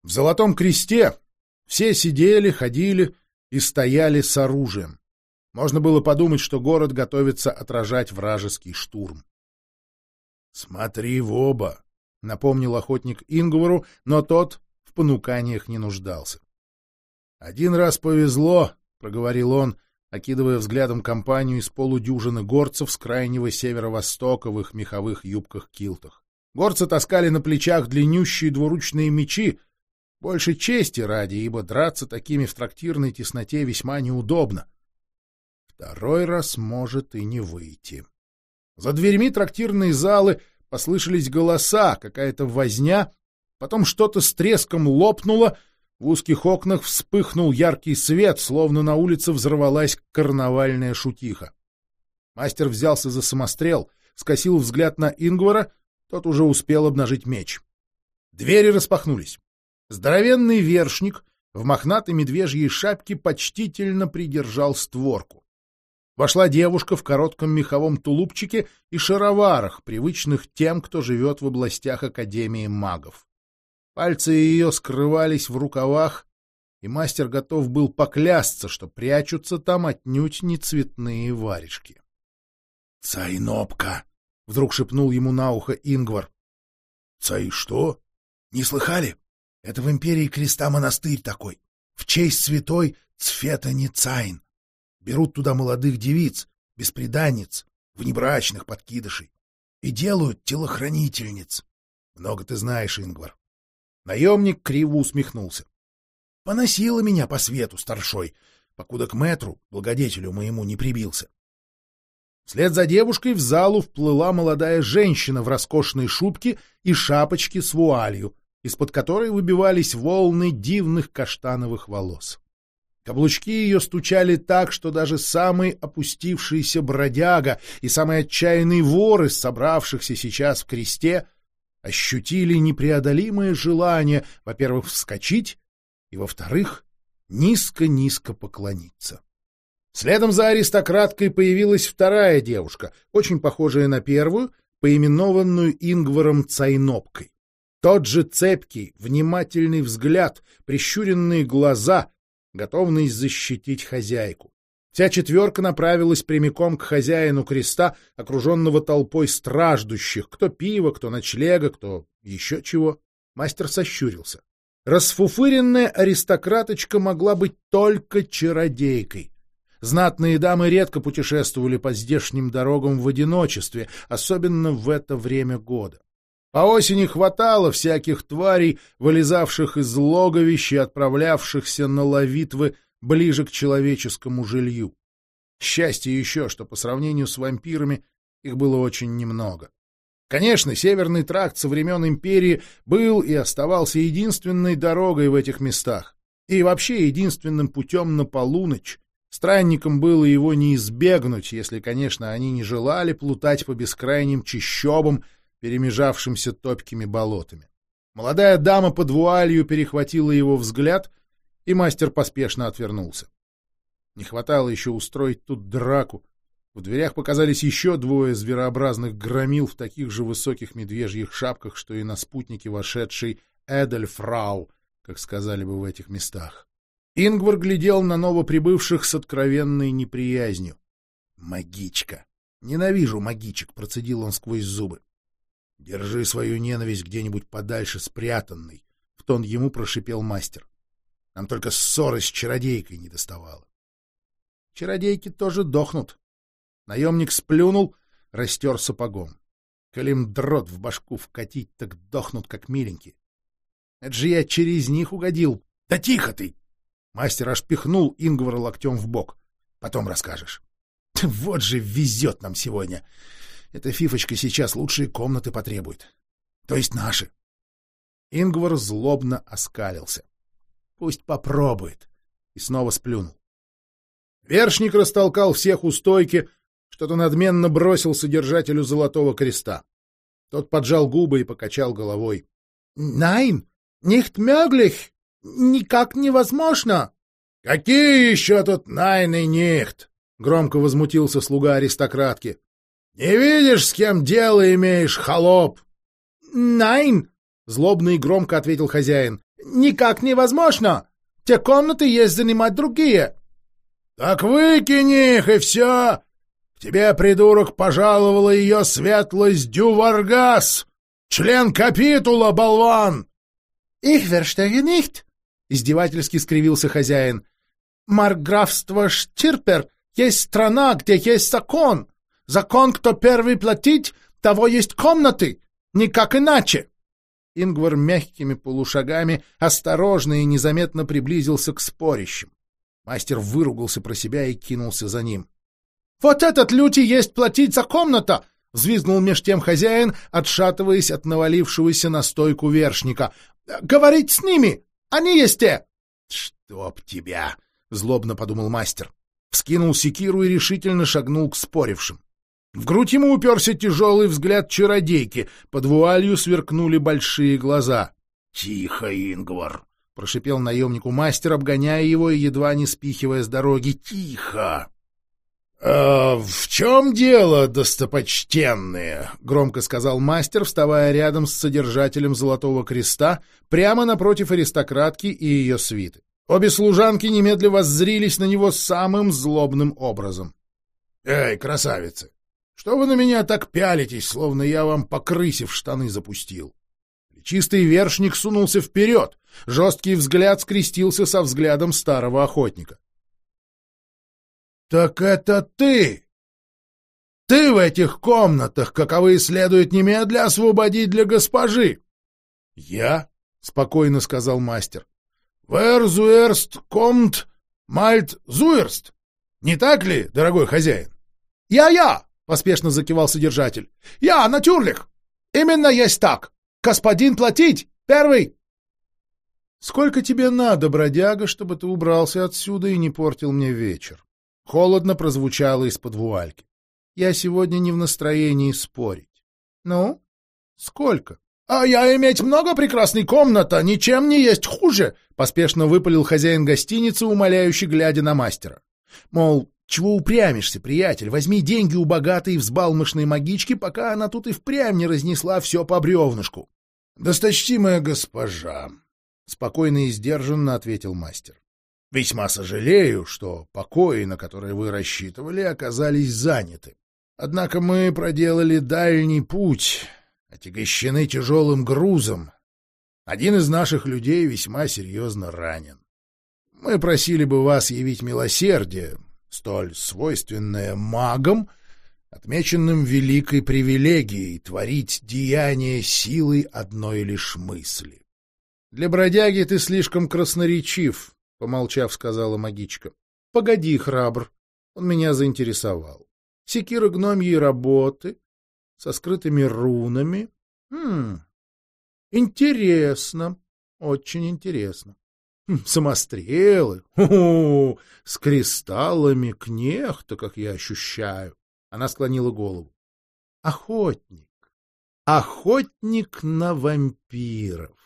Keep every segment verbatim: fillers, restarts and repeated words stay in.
В Золотом Кресте все сидели, ходили и стояли с оружием. Можно было подумать, что город готовится отражать вражеский штурм. — Смотри в оба, — напомнил охотник Ингвару, но тот в понуканиях не нуждался. — Один раз повезло, — проговорил он, окидывая взглядом компанию из полудюжины горцев с крайнего северо-востока в их меховых юбках-килтах. Горцы таскали на плечах длиннющие двуручные мечи, больше чести ради, ибо драться такими в трактирной тесноте весьма неудобно. Второй раз может и не выйти. За дверьми трактирной залы послышались голоса, какая-то возня, потом что-то с треском лопнуло, в узких окнах вспыхнул яркий свет, словно на улице взорвалась карнавальная шутиха. Мастер взялся за самострел, скосил взгляд на Ингвара, тот уже успел обнажить меч. Двери распахнулись. Здоровенный вершник в мохнатой медвежьей шапке почтительно придержал створку. Вошла девушка в коротком меховом тулупчике и шароварах, привычных тем, кто живет в областях Академии магов. Пальцы ее скрывались в рукавах, и мастер готов был поклясться, что прячутся там отнюдь не цветные варежки. — Цайнопка! — вдруг шепнул ему на ухо Ингвар. — Цай что? Не слыхали? Это в Империи Креста монастырь такой, в честь святой Цфетани Цайн. Берут туда молодых девиц, бесприданниц, внебрачных подкидышей и делают телохранительниц. Много ты знаешь, Ингвар. Наемник криво усмехнулся. Поносила меня по свету старшой, покуда к мэтру, благодетелю моему, не прибился. Вслед за девушкой в залу вплыла молодая женщина в роскошной шубке и шапочке с вуалью, из-под которой выбивались волны дивных каштановых волос. Каблучки ее стучали так, что даже самый опустившийся бродяга и самый отчаянный вор из собравшихся сейчас в кресте ощутили непреодолимое желание, во-первых, вскочить, и, во-вторых, низко-низко поклониться. Следом за аристократкой появилась вторая девушка, очень похожая на первую, поименованную Ингваром Цайнопкой. Тот же цепкий, внимательный взгляд, прищуренные глаза, готовность защитить хозяйку. Вся четверка направилась прямиком к хозяину креста, окруженного толпой страждущих, кто пива, кто ночлега, кто еще чего. Мастер сощурился. Расфуфыренная аристократочка могла быть только чародейкой. Знатные дамы редко путешествовали по здешним дорогам в одиночестве, особенно в это время года. По осени хватало всяких тварей, вылезавших из логовищ и отправлявшихся на ловитвы ближе к человеческому жилью. Счастье еще, что по сравнению с вампирами их было очень немного. Конечно, Северный тракт со времен Империи был и оставался единственной дорогой в этих местах, и вообще единственным путем на полуночь. Странникам было его не избегнуть, если, конечно, они не желали плутать по бескрайним чащобам, перемежавшимся топкими болотами. Молодая дама под вуалью перехватила его взгляд, и мастер поспешно отвернулся. Не хватало еще устроить тут драку. В дверях показались еще двое зверообразных громил в таких же высоких медвежьих шапках, что и на спутнике вошедшей Эдельфрау, как сказали бы в этих местах. Ингвар глядел на новоприбывших с откровенной неприязнью. «Магичка! Ненавижу магичек!» — процедил он сквозь зубы. «Держи свою ненависть где-нибудь подальше спрятанной», — в тон ему прошипел мастер. «Нам только ссоры с чародейкой не доставало». «Чародейки тоже дохнут». Наемник сплюнул, растер сапогом. «Коли им дрот в башку вкатить, так дохнут, как миленькие. Это же я через них угодил». «Да тихо ты!» Мастер аж пихнул Ингвара локтем в бок. «Потом расскажешь». «Вот же везет нам сегодня. Эта фифочка сейчас лучшие комнаты потребует. То есть наши». Ингвар злобно оскалился. «Пусть попробует». И снова сплюнул. Вершник растолкал всех у стойки, что-то надменно бросил содержателю Золотого Креста. Тот поджал губы и покачал головой. «Найн, nicht möglich! Никак невозможно!» «Какие еще тут найн и нихт?» — громко возмутился слуга аристократки. «Не видишь, с кем дело имеешь, холоп?» «Найн!» — злобно и громко ответил хозяин. никак невозможно. Те комнаты есть занимать другие. — Так выкини их, и все. К тебе, придурок, пожаловала ее светлость Дюваргас, член капитула, болван! — Ich verstehe nicht, — издевательски скривился хозяин. — Маркграфство Штирпер есть страна, где есть закон. Закон, кто первый платить, того есть комнаты. Никак иначе. Ингвар мягкими полушагами осторожно и незаметно приблизился к спорящим. Мастер выругался про себя и кинулся за ним. — Вот этот лютий есть платить за комната! — взвизгнул меж тем хозяин, отшатываясь от навалившегося на стойку вершника. — Говорить с ними! Они есть те! — Чтоб тебя! — злобно подумал мастер. Вскинул секиру и решительно шагнул к спорившим. В грудь ему уперся тяжелый взгляд чародейки, под вуалью сверкнули большие глаза. — Тихо, Ингвар! — прошипел наемнику мастер, обгоняя его и едва не спихивая с дороги. — Тихо! «А — В чем дело, достопочтенные? — громко сказал мастер, вставая рядом с содержателем Золотого Креста, прямо напротив аристократки и ее свиты. Обе служанки немедля воззрились на него самым злобным образом. — Эй, красавицы! Что вы на меня так пялитесь, словно я вам по крысе в штаны запустил? Чистый вершник сунулся вперед, жесткий взгляд скрестился со взглядом старого охотника. — Так это ты! Ты в этих комнатах, каковы следует немедля освободить для госпожи! — Я? — спокойно сказал мастер. — Вер зуэрст комт мальт зуэрст. Не так ли, дорогой хозяин? Я — Я-я! — поспешно закивал содержатель. — Я, натюрлих! Именно есть так! Господин платить! Первый! — Сколько тебе надо, бродяга, чтобы ты убрался отсюда и не портил мне вечер? Холодно прозвучало из-под вуальки. Я сегодня не в настроении спорить. — Ну? Сколько? — А я иметь много прекрасной комната, ничем не есть хуже! — поспешно выпалил хозяин гостиницы, умоляюще глядя на мастера. Мол, чего упрямишься, приятель? Возьми деньги у богатой взбалмошной магички, пока она тут и впрямь не разнесла все по бревнышку. — Досточтимая госпожа, — спокойно и сдержанно ответил мастер. — Весьма сожалею, что покои, на которые вы рассчитывали, оказались заняты. Однако мы проделали дальний путь, отягощены тяжелым грузом. Один из наших людей весьма серьезно ранен. Мы просили бы вас явить милосердие, столь свойственное магам, отмеченным великой привилегией творить деяния силой одной лишь мысли. — Для бродяги ты слишком красноречив, — помолчав, сказала магичка. — Погоди, храбр, он меня заинтересовал. Секира гномьей работы, со скрытыми рунами. Хм, интересно, очень интересно. Самострелы, ху-ху, с кристаллами кнехта, как я ощущаю. Она склонила голову. Охотник, охотник на вампиров.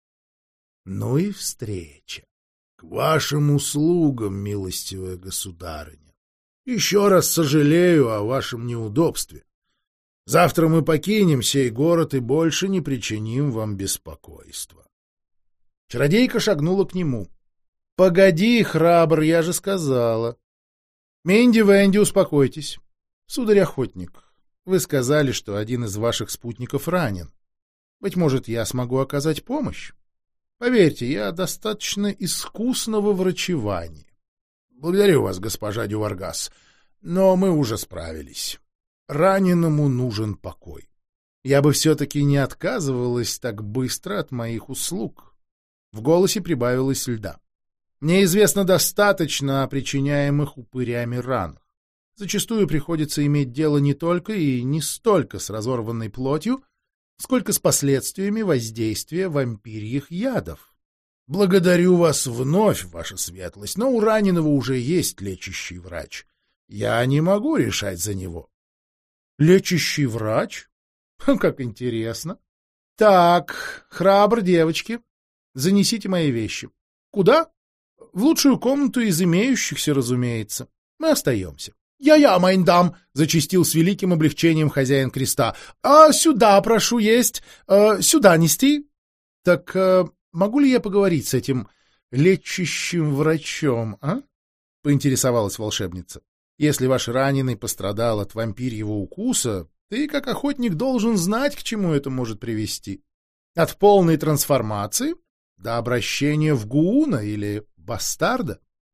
Ну и встреча. К вашим услугам, милостивая государыня. Еще раз сожалею о вашем неудобстве. Завтра мы покинем сей город и больше не причиним вам беспокойства. Чародейка шагнула к нему. — Погоди, храбр, я же сказала. — Менди, Венди, успокойтесь. Сударь-охотник, вы сказали, что один из ваших спутников ранен. Быть может, я смогу оказать помощь? Поверьте, я достаточно искусна во врачевании. Благодарю вас, госпожа Дюваргас, но мы уже справились. Раненому нужен покой. Я бы все-таки не отказывалась так быстро от моих услуг. В голосе прибавилось льда. Мне известно достаточно о причиняемых упырями ранах. Зачастую приходится иметь дело не только и не столько с разорванной плотью, сколько с последствиями воздействия вампирьих ядов. Благодарю вас вновь, ваша светлость, но у раненого уже есть лечащий врач. Я не могу решать за него. Лечащий врач? Как интересно. Так, храбр, девочки, занесите мои вещи. Куда? В лучшую комнату из имеющихся, разумеется. Мы остаемся. «Я-я, майндам!» — зачастил с великим облегчением хозяин креста. «А сюда, прошу есть. А, сюда нести?» «Так а, могу ли я поговорить с этим лечащим врачом, а? — поинтересовалась волшебница. — Если ваш раненый пострадал от вампирьего укуса, ты, как охотник, должен знать, к чему это может привести. От полной трансформации до обращения в гууна или бастарда.